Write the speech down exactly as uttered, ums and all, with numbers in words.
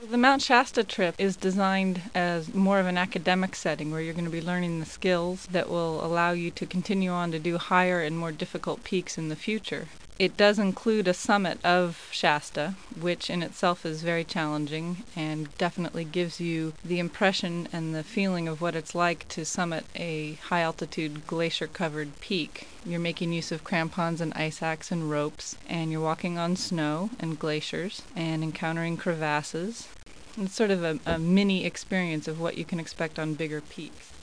The Mount Shasta trip is designed as more of an academic setting where you're going to be learning the skills that will allow you to continue on to do higher and more difficult peaks in the future. It does include a summit of Shasta, which in itself is very challenging and definitely gives you the impression and the feeling of what it's like to summit a high-altitude glacier-covered peak. You're making use of crampons and ice axe and ropes, and you're walking on snow and glaciers and encountering crevasses. It's sort of a, a mini experience of what you can expect on bigger peaks.